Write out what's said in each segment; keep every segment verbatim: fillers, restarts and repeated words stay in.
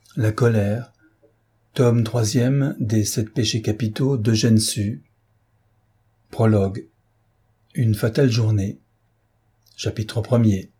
La colère, tome troisième des sept péchés capitaux d'Eugène Sue. Prologue. Une fatale journée. Chapitre premier.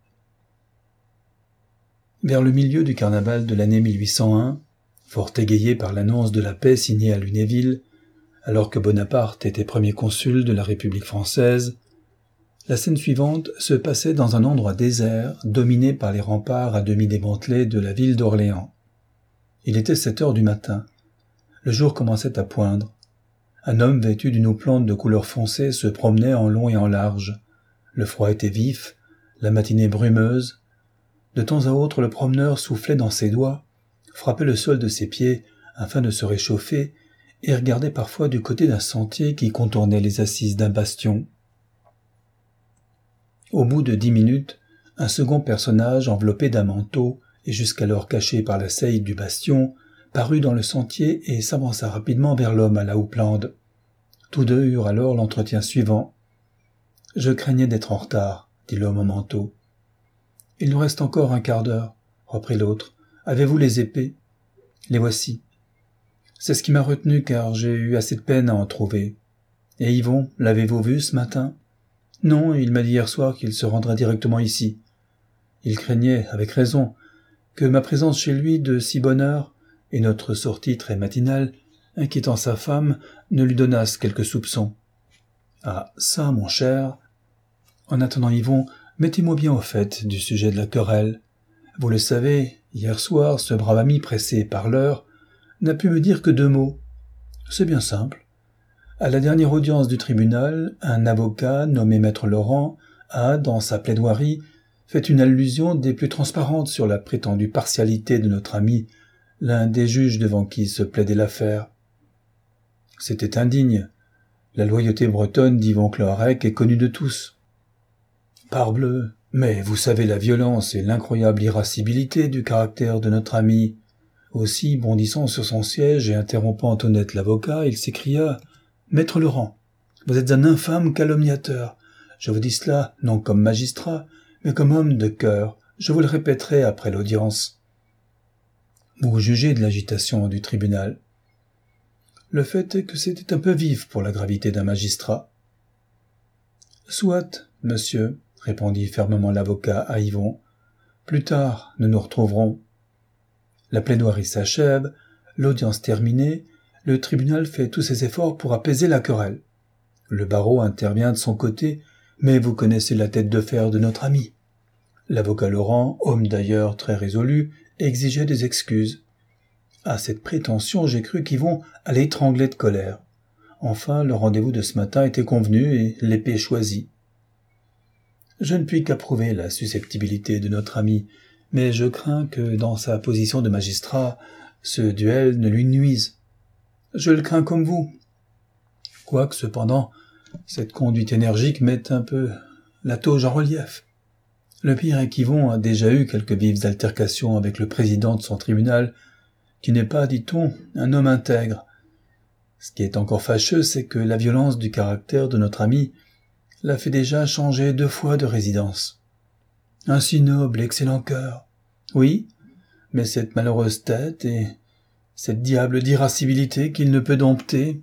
Vers le milieu du carnaval de l'année mille huit cent un, fort égayé par l'annonce de la paix signée à Lunéville, alors que Bonaparte était premier consul de la République française, la scène suivante se passait dans un endroit désert, dominé par les remparts à demi démantelés de la ville d'Orléans. Il était sept heures du matin. Le jour commençait à poindre. Un homme vêtu d'une houppelande de couleur foncée se promenait en long et en large. Le froid était vif, la matinée brumeuse. De temps à autre, le promeneur soufflait dans ses doigts, frappait le sol de ses pieds afin de se réchauffer et regardait parfois du côté d'un sentier qui contournait les assises d'un bastion. Au bout de dix minutes, un second personnage enveloppé d'un manteau et jusqu'alors caché par la saillie du bastion, parut dans le sentier et s'avança rapidement vers l'homme à la houppelande. Tous deux eurent alors l'entretien suivant. « Je craignais d'être en retard, » dit l'homme au manteau. « Il nous reste encore un quart d'heure, » reprit l'autre. « Avez-vous les épées ? » ?»« Les voici. »« C'est ce qui m'a retenu car j'ai eu assez de peine à en trouver. »« Et Yvon, l'avez-vous vu ce matin ? » ?»« Non, il m'a dit hier soir qu'il se rendrait directement ici. Il craignait, avec raison, que ma présence chez lui de si bonne heure et notre sortie très matinale, inquiétant sa femme, ne lui donnasse quelques soupçons. Ah, ça, mon cher. En attendant Yvon, mettez-moi bien au fait du sujet de la querelle. Vous le savez, hier soir, ce brave ami pressé par l'heure n'a pu me dire que deux mots. C'est bien simple. À la dernière audience du tribunal, un avocat nommé Maître Laurent a, dans sa plaidoirie, fait une allusion des plus transparentes sur la prétendue partialité de notre ami, l'un des juges devant qui se plaidait l'affaire. C'était indigne. La loyauté bretonne d'Yvon Cloarec est connue de tous. Parbleu, mais vous savez la violence et l'incroyable irascibilité du caractère de notre ami. Aussi, bondissant sur son siège et interrompant honnête l'avocat, il s'écria « Maître Laurent, vous êtes un infâme calomniateur. Je vous dis cela non comme magistrat, mais comme homme de cœur. Je vous le répéterai après l'audience. » Vous jugez de l'agitation du tribunal. Le fait est que c'était un peu vif pour la gravité d'un magistrat. « Soit, monsieur, » répondit fermement l'avocat à Yvon. « Plus tard, nous nous retrouverons. » La plaidoirie s'achève, l'audience terminée, le tribunal fait tous ses efforts pour apaiser la querelle. Le barreau intervient de son côté, mais vous connaissez la tête de fer de notre ami. L'avocat Laurent, homme d'ailleurs très résolu, exigeait des excuses. À cette prétention, j'ai cru qu'Yvon allait étrangler de colère. Enfin, le rendez-vous de ce matin était convenu et l'épée choisie. Je ne puis qu'approuver la susceptibilité de notre ami, mais je crains que, dans sa position de magistrat, ce duel ne lui nuise. Je le crains comme vous. Quoique, cependant, cette conduite énergique mette un peu la tauge en relief. Le pire est qu'Yvon a déjà eu quelques vives altercations avec le président de son tribunal, qui n'est pas, dit-on, un homme intègre. Ce qui est encore fâcheux, c'est que la violence du caractère de notre ami l'a fait déjà changer deux fois de résidence. Un si noble et excellent cœur. Oui, mais cette malheureuse tête et cette diable d'irascibilité qu'il ne peut dompter,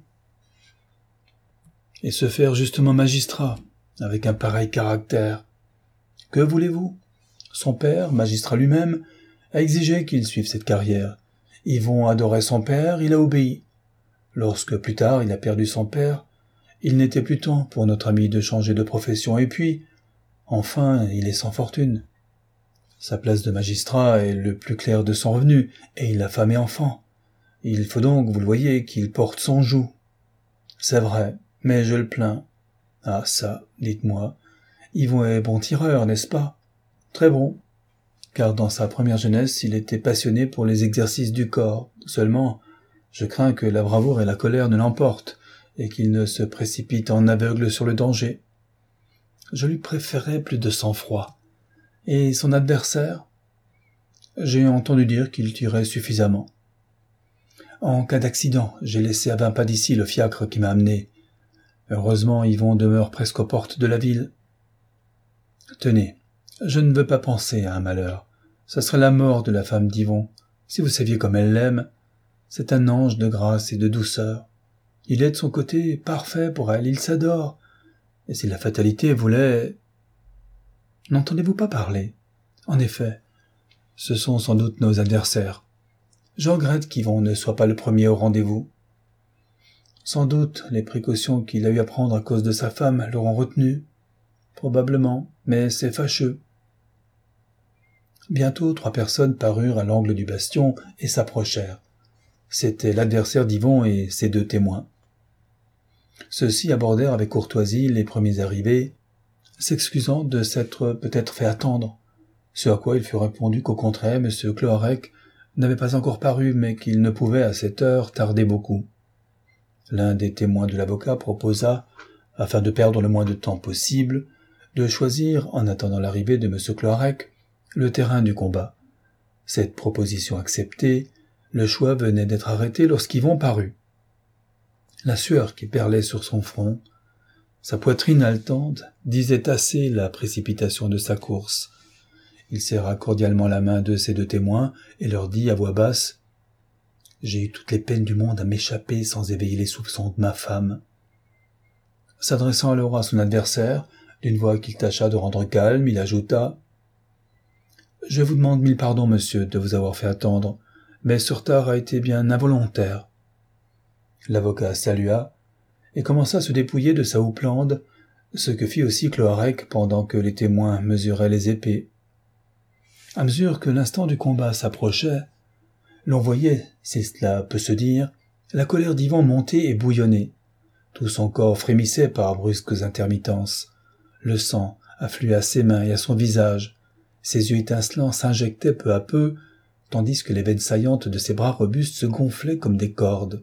et se faire justement magistrat, avec un pareil caractère. Que voulez-vous ? Son père, magistrat lui-même, a exigé qu'il suive cette carrière. Yvon adorait son père, il a obéi. Lorsque plus tard il a perdu son père, il n'était plus temps pour notre ami de changer de profession, et puis, enfin, il est sans fortune. Sa place de magistrat est le plus clair de son revenu, et il a femme et enfant. Il faut donc, vous le voyez, qu'il porte son joug. C'est vrai, mais je le plains. Ah ça, dites-moi, Yvon est bon tireur, n'est-ce pas ? Très bon, car dans sa première jeunesse, il était passionné pour les exercices du corps. Seulement, je crains que la bravoure et la colère ne l'emportent, et qu'il ne se précipite en aveugle sur le danger. Je lui préférais plus de sang-froid. Et son adversaire ? J'ai entendu dire qu'il tirait suffisamment. En cas d'accident, j'ai laissé à vingt pas d'ici le fiacre qui m'a amené. Heureusement, Yvon demeure presque aux portes de la ville. Tenez, je ne veux pas penser à un malheur. Ce serait la mort de la femme d'Yvon. Si vous saviez comme elle l'aime, c'est un ange de grâce et de douceur. Il est de son côté parfait pour elle, il s'adore. Et si la fatalité voulait... N'entendez-vous pas parler? En effet, ce sont sans doute nos adversaires. Je regrette qu'Yvon ne soit pas le premier au rendez-vous. Sans doute, les précautions qu'il a eu à prendre à cause de sa femme l'auront retenu. Probablement, mais c'est fâcheux. Bientôt, trois personnes parurent à l'angle du bastion et s'approchèrent. C'était l'adversaire d'Yvon et ses deux témoins. Ceux-ci abordèrent avec courtoisie les premiers arrivés, s'excusant de s'être peut-être fait attendre, ce à quoi il fut répondu qu'au contraire, M. Cloarec n'avait pas encore paru, mais qu'il ne pouvait à cette heure tarder beaucoup. L'un des témoins de l'avocat proposa, afin de perdre le moins de temps possible, de choisir, en attendant l'arrivée de M. Cloarec, le terrain du combat. Cette proposition acceptée, le choix venait d'être arrêté lorsqu'Yvon parut. La sueur qui perlait sur son front, sa poitrine haletante, disait assez la précipitation de sa course. Il serra cordialement la main de ses deux témoins et leur dit à voix basse « J'ai eu toutes les peines du monde à m'échapper sans éveiller les soupçons de ma femme. » S'adressant alors à son adversaire, d'une voix qu'il tâcha de rendre calme, il ajouta « Je vous demande mille pardons, monsieur, de vous avoir fait attendre, mais ce retard a été bien involontaire. » L'avocat salua et commença à se dépouiller de sa houppelande, ce que fit aussi Cloarec pendant que les témoins mesuraient les épées. À mesure que l'instant du combat s'approchait, l'on voyait, si cela peut se dire, la colère d'Yvon monter et bouillonner. Tout son corps frémissait par brusques intermittences. Le sang affluait à ses mains et à son visage. Ses yeux étincelants s'injectaient peu à peu, tandis que les veines saillantes de ses bras robustes se gonflaient comme des cordes.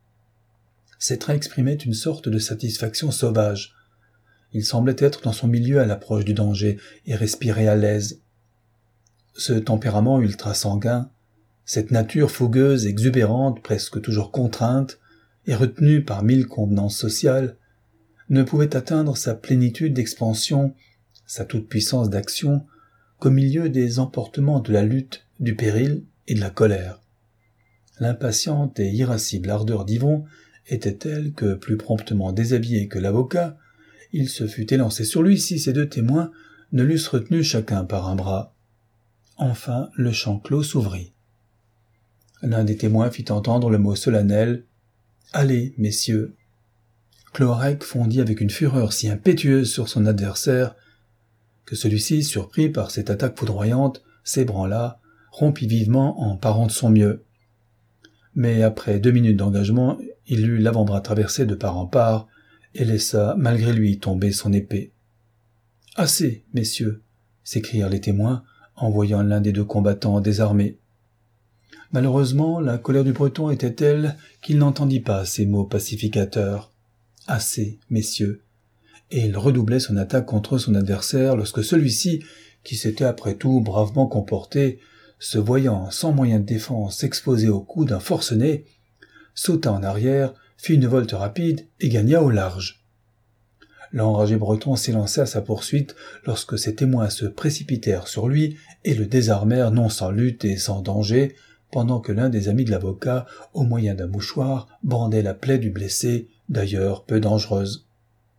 Ses traits exprimaient une sorte de satisfaction sauvage. Il semblait être dans son milieu à l'approche du danger et respirer à l'aise. Ce tempérament ultra-sanguin, cette nature fougueuse, exubérante, presque toujours contrainte, et retenue par mille convenances sociales, ne pouvait atteindre sa plénitude d'expansion, sa toute-puissance d'action, qu'au milieu des emportements de la lutte, du péril et de la colère. L'impatiente et irascible ardeur d'Yvon était telle que, plus promptement déshabillé que l'avocat, il se fût élancé sur lui si ces deux témoins ne l'eussent retenu chacun par un bras. Enfin, le champ clos s'ouvrit. L'un des témoins fit entendre le mot solennel « Allez, messieurs !» Cloarec fondit avec une fureur si impétueuse sur son adversaire que celui-ci, surpris par cette attaque foudroyante, s'ébranla, rompit vivement en parant de son mieux. Mais après deux minutes d'engagement, il eut l'avant-bras traversé de part en part et laissa, malgré lui, tomber son épée. « Assez, messieurs !» s'écrièrent les témoins, en voyant l'un des deux combattants désarmé. Malheureusement, la colère du Breton était telle qu'il n'entendit pas ces mots pacificateurs. « Assez, messieurs !» Et il redoublait son attaque contre son adversaire lorsque celui-ci, qui s'était après tout bravement comporté, se voyant sans moyen de défense exposé au coup d'un forcené, sauta en arrière, fit une volte rapide et gagna au large. L'enragé Breton s'élança à sa poursuite lorsque ses témoins se précipitèrent sur lui et le désarmèrent non sans lutte et sans danger, pendant que l'un des amis de l'avocat, au moyen d'un mouchoir, bandait la plaie du blessé, d'ailleurs peu dangereuse.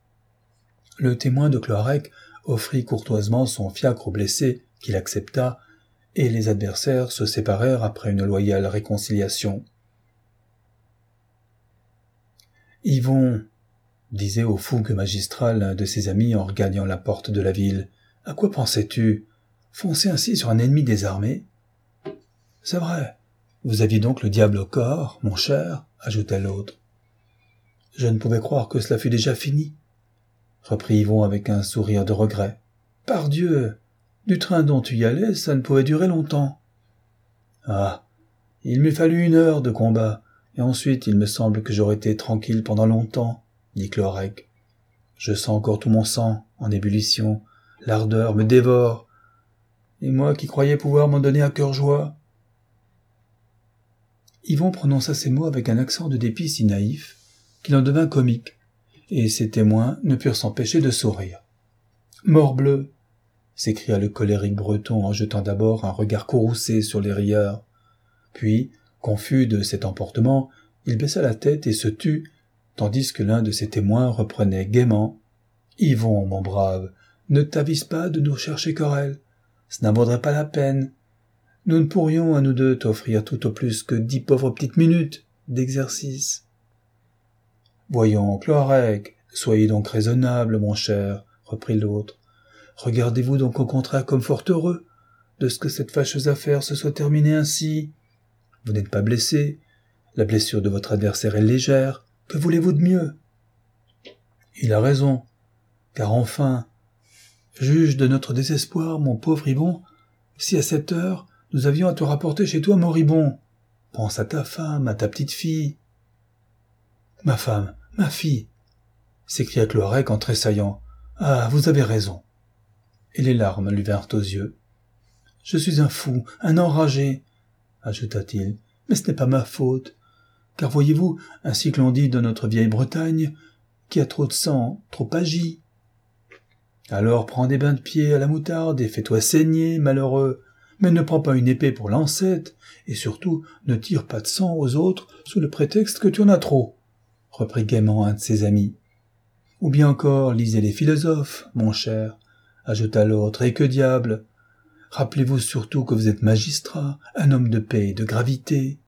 Le témoin de Cloarec offrit courtoisement son fiacre au blessé, qu'il accepta, et les adversaires se séparèrent après une loyale réconciliation. « Yvon, » disait au fougue magistral l'un de ses amis en regagnant la porte de la ville, « à quoi pensais-tu? Foncer ainsi sur un ennemi désarmé ?»« C'est vrai. Vous aviez donc le diable au corps, mon cher, » ajouta l'autre. « Je ne pouvais croire que cela fût déjà fini, » reprit Yvon avec un sourire de regret. « Pardieu, du train dont tu y allais, ça ne pouvait durer longtemps. »« Ah, il m'eût fallu une heure de combat, et ensuite il me semble que j'aurais été tranquille pendant longtemps, » dit Cloarec. « Je sens encore tout mon sang en ébullition, l'ardeur me dévore, et moi qui croyais pouvoir m'en donner à cœur joie. » Yvon prononça ces mots avec un accent de dépit si naïf qu'il en devint comique, et ses témoins ne purent s'empêcher de sourire. « Morbleu !» s'écria le colérique Breton en jetant d'abord un regard courroucé sur les rieurs, Puis, confus de cet emportement, il baissa la tête et se tut, tandis que l'un de ses témoins reprenait gaiement. « Yvon, mon brave, ne t'avise pas de nous chercher querelle. Ce n'en vaudrait pas la peine. Nous ne pourrions, à nous deux, t'offrir tout au plus que dix pauvres petites minutes d'exercice. » « Voyons, Cloarec, soyez donc raisonnable, mon cher, reprit l'autre. Regardez-vous donc au contraire comme fort heureux de ce que cette fâcheuse affaire se soit terminée ainsi. Vous n'êtes pas blessé, la blessure de votre adversaire est légère, que voulez-vous de mieux? Il a raison, car enfin, juge de notre désespoir, mon pauvre Yvon, si à cette heure nous avions à te rapporter chez toi moribond. Pense à ta femme, à ta petite fille. Ma femme, ma fille, s'écria Cloarec en tressaillant. Ah, vous avez raison. Et les larmes lui vinrent aux yeux. Je suis un fou, un enragé, ajouta-t-il, mais ce n'est pas ma faute, car voyez-vous, ainsi que l'on dit de notre vieille Bretagne, qui a trop de sang, trop agit. Alors prends des bains de pied à la moutarde et fais-toi saigner, malheureux, mais ne prends pas une épée pour lancette, et surtout ne tire pas de sang aux autres sous le prétexte que tu en as trop, reprit gaiement un de ses amis. Ou bien encore, lisez les philosophes, mon cher, ajouta l'autre, et que diable! Rappelez-vous surtout que vous êtes magistrat, un homme de paix et de gravité.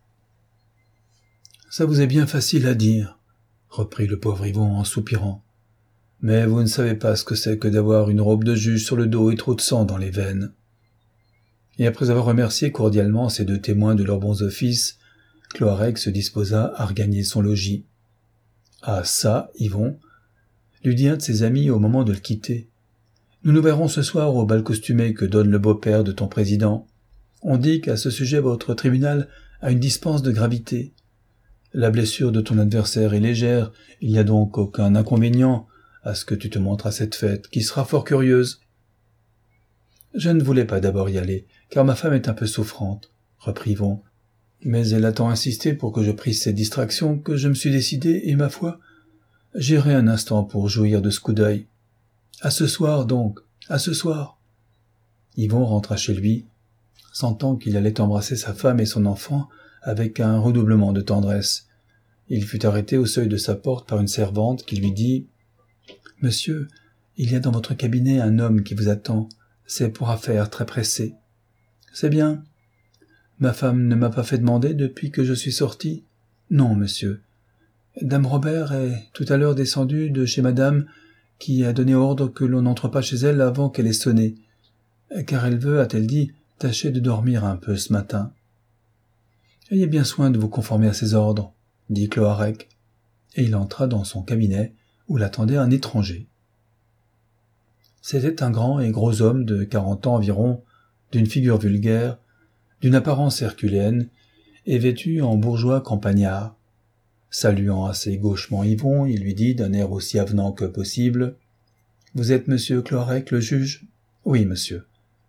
Ça vous est bien facile à dire, reprit le pauvre Yvon en soupirant. Mais vous ne savez pas ce que c'est que d'avoir une robe de juge sur le dos et trop de sang dans les veines. Et après avoir remercié cordialement ces deux témoins de leurs bons offices, Cloarec se disposa à regagner son logis. « Ah ça, Yvon !» lui dit un de ses amis au moment de le quitter. « Nous nous verrons ce soir au bal costumé que donne le beau-père de ton président. On dit qu'à ce sujet votre tribunal a une dispense de gravité. La blessure de ton adversaire est légère, il n'y a donc aucun inconvénient à ce que tu te montres à cette fête, qui sera fort curieuse. » « Je ne voulais pas d'abord y aller, car ma femme est un peu souffrante, » reprit Yvon. « Mais elle a tant insisté pour que je prisse cette distraction que je me suis décidé, et ma foi, j'irai un instant pour jouir de ce coup d'œil. À ce soir donc, à ce soir. » Yvon rentra chez lui, sentant qu'il allait embrasser sa femme et son enfant avec un redoublement de tendresse. Il fut arrêté au seuil de sa porte par une servante qui lui dit « Monsieur, il y a dans votre cabinet un homme qui vous attend. C'est pour affaire très pressée. »« C'est bien. Ma femme ne m'a pas fait demander depuis que je suis sorti. »« Non, monsieur. Dame Robert est tout à l'heure descendue de chez madame qui a donné ordre que l'on n'entre pas chez elle avant qu'elle ait sonné, car elle veut, a-t-elle dit, tâcher de dormir un peu ce matin. »« Ayez bien soin de vous conformer à ses ordres, » dit Cloarec, et il entra dans son cabinet où l'attendait un étranger. C'était un grand et gros homme de quarante ans environ, d'une figure vulgaire, d'une apparence herculéenne, et vêtu en bourgeois campagnard. Saluant assez gauchement Yvon, il lui dit d'un air aussi avenant que possible « Vous êtes monsieur Cloarec, le juge ?»« Oui, monsieur. »«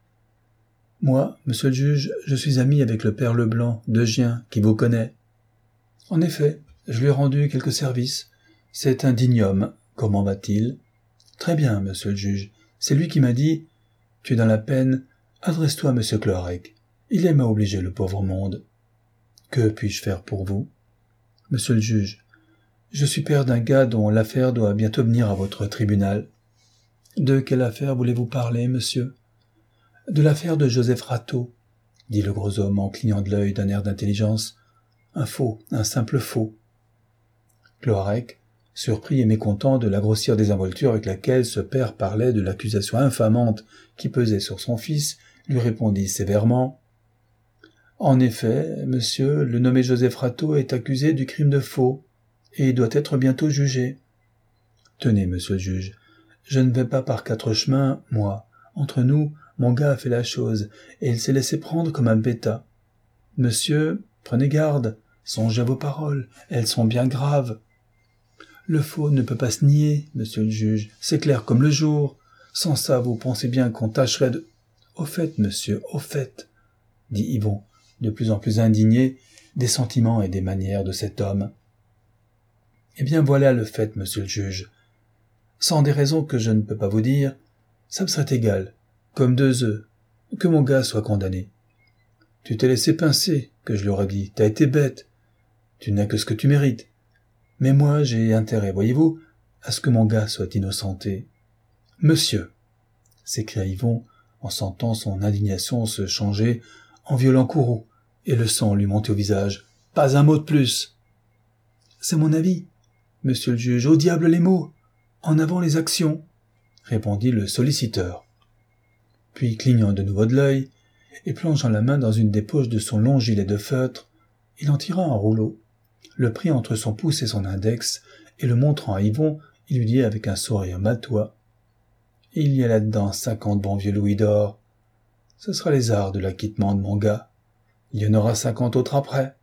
Moi, monsieur le juge, je suis ami avec le père Leblanc, de Gien, qui vous connaît. »« En effet, je lui ai rendu quelques services. C'est un digne homme. Comment va-t-il ?»« Très bien, monsieur le juge. C'est lui qui m'a dit « Tu es dans la peine, adresse-toi à monsieur Cloarec. Il aime à obliger le pauvre monde. » « Que puis-je faire pour vous ?»« Monsieur le juge, je suis père d'un gars dont l'affaire doit bientôt venir à votre tribunal. »« De quelle affaire voulez-vous parler, monsieur ?»« De l'affaire de Joseph Rateau, » dit le gros homme en clignant de l'œil d'un air d'intelligence. « Un faux, un simple faux. » Cloarec, surpris et mécontent de la grossière désinvolture avec laquelle ce père parlait de l'accusation infamante qui pesait sur son fils, lui répondit sévèrement « En effet, monsieur, le nommé Joseph Rateau est accusé du crime de faux, et doit être bientôt jugé. Tenez, monsieur le juge, je ne vais pas par quatre chemins, moi. Entre nous, mon gars a fait la chose, et il s'est laissé prendre comme un bêta. Monsieur, prenez garde, songez à vos paroles, elles sont bien graves. Le faux ne peut pas se nier, monsieur le juge, c'est clair comme le jour. Sans ça, vous pensez bien qu'on tâcherait de... »« Au fait, monsieur, au fait, » dit Yvon, de plus en plus indigné des sentiments et des manières de cet homme. « Eh bien voilà le fait, monsieur le juge. Sans des raisons que je ne peux pas vous dire, ça me serait égal, comme deux œufs, que mon gars soit condamné. Tu t'es laissé pincer, que je leur ai dit. T'as été bête. Tu n'as que ce que tu mérites. Mais moi, j'ai intérêt, voyez-vous, à ce que mon gars soit innocenté. Monsieur, s'écria Yvon, en sentant son indignation se changer en violent courroux, et le sang lui monter au visage. Pas un mot de plus. C'est mon avis, monsieur le juge, au diable les mots. En avant les actions, répondit le solliciteur. Puis, clignant de nouveau de l'œil, et plongeant la main dans une des poches de son long gilet de feutre, il en tira un rouleau, le prit entre son pouce et son index, et le montrant à Yvon, il lui dit avec un sourire matois. Il y a là-dedans cinquante bons vieux louis d'or. Ce sera les arts de l'acquittement de mon gars. Il y en aura cinquante autres après.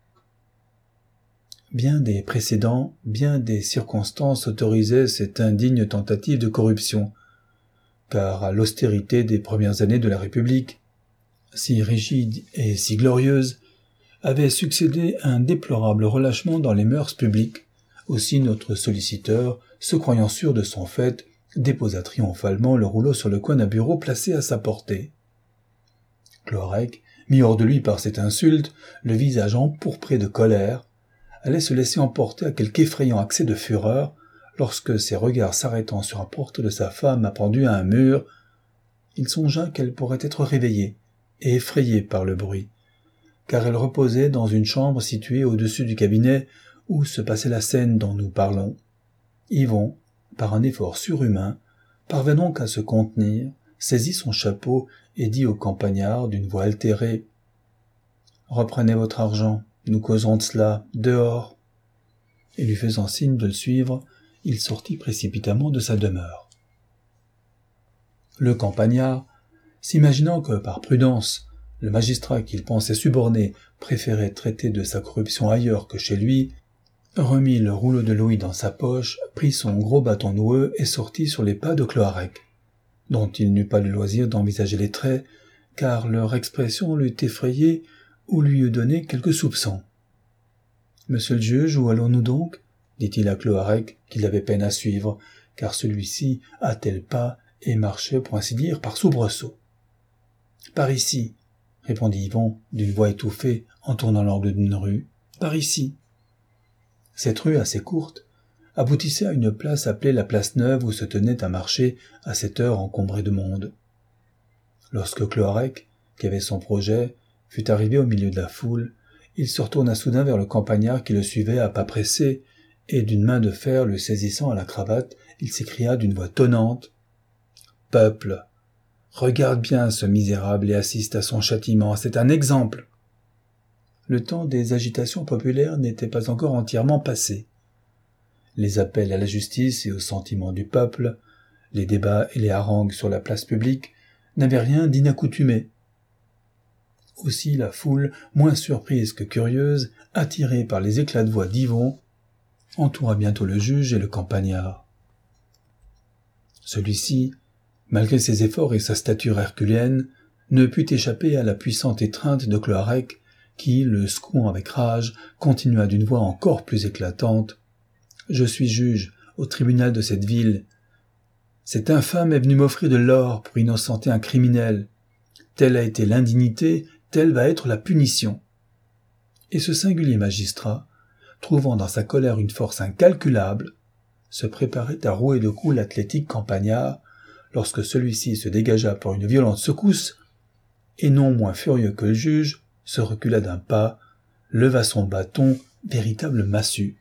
Bien des précédents, bien des circonstances autorisaient cette indigne tentative de corruption, car à l'austérité des premières années de la République, si rigide et si glorieuse, avait succédé un déplorable relâchement dans les mœurs publiques. Aussi notre solliciteur, se croyant sûr de son fait, déposa triomphalement le rouleau sur le coin d'un bureau placé à sa portée. Cloarec, mis hors de lui par cette insulte, le visage empourpré de colère, allait se laisser emporter à quelque effrayant accès de fureur, lorsque ses regards s'arrêtant sur un portrait de sa femme appendu à un mur, il songea qu'elle pourrait être réveillée et effrayée par le bruit, car elle reposait dans une chambre située au-dessus du cabinet où se passait la scène dont nous parlons. Yvon, par un effort surhumain, parvint donc à se contenir, saisit son chapeau et dit au campagnard d'une voix altérée « Reprenez votre argent, nous causerons de cela, dehors !» Et lui faisant signe de le suivre, il sortit précipitamment de sa demeure. Le campagnard, s'imaginant que, par prudence, le magistrat qu'il pensait suborner préférait traiter de sa corruption ailleurs que chez lui, remit le rouleau de louis dans sa poche, prit son gros bâton noueux et sortit sur les pas de Cloarec, dont il n'eut pas le loisir d'envisager les traits, car leur expression l'eût effrayé ou lui eût donné quelques soupçons. « Monsieur le juge, où allons-nous donc ?» dit-il à Cloarec, qu'il avait peine à suivre, car celui-ci hâtait le pas et marchait, pour ainsi dire, par soubresaut. « Par ici, » répondit Yvon, d'une voix étouffée, en tournant l'angle d'une rue. « Par ici. » Cette rue, assez courte, aboutissait à une place appelée la place Neuve où se tenait un marché à cette heure encombré de monde. Lorsque Cloarec, qui avait son projet, fut arrivé au milieu de la foule, il se retourna soudain vers le campagnard qui le suivait à pas pressés, et d'une main de fer le saisissant à la cravate, il s'écria d'une voix tonnante « Peuple, regarde bien ce misérable et assiste à son châtiment, c'est un exemple !» Le temps des agitations populaires n'était pas encore entièrement passé. Les appels à la justice et au sentiment du peuple, les débats et les harangues sur la place publique n'avaient rien d'inaccoutumé. Aussi la foule, moins surprise que curieuse, attirée par les éclats de voix d'Yvon, entoura bientôt le juge et le campagnard. Celui-ci, malgré ses efforts et sa stature herculéenne, ne put échapper à la puissante étreinte de Cloarec, qui, le secouant avec rage, continua d'une voix encore plus éclatante. « Je suis juge, au tribunal de cette ville. Cet infâme est venu m'offrir de l'or pour innocenter un criminel. Telle a été l'indignité, telle va être la punition. » Et ce singulier magistrat, trouvant dans sa colère une force incalculable, se préparait à rouer de coups l'athlétique campagnard, lorsque celui-ci se dégagea par une violente secousse, et non moins furieux que le juge, se recula d'un pas, leva son bâton, véritable massue.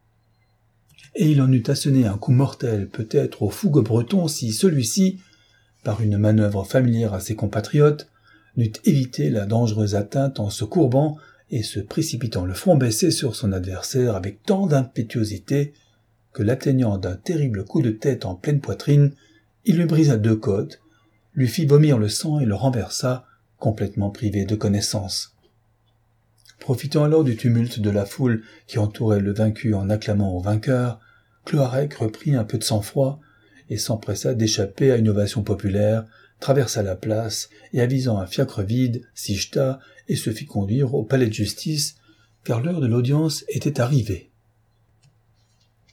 Et il en eût asséné un coup mortel peut-être au fougueux breton si celui-ci, par une manœuvre familière à ses compatriotes, n'eût évité la dangereuse atteinte en se courbant et se précipitant le front baissé sur son adversaire avec tant d'impétuosité que, l'atteignant d'un terrible coup de tête en pleine poitrine, il lui brisa deux côtes, lui fit vomir le sang et le renversa, complètement privé de connaissance. Profitant alors du tumulte de la foule qui entourait le vaincu en acclamant au vainqueur, Cloarec reprit un peu de sang-froid et s'empressa d'échapper à une ovation populaire, traversa la place et, avisant un fiacre vide, s'y jeta et se fit conduire au palais de justice, car l'heure de l'audience était arrivée.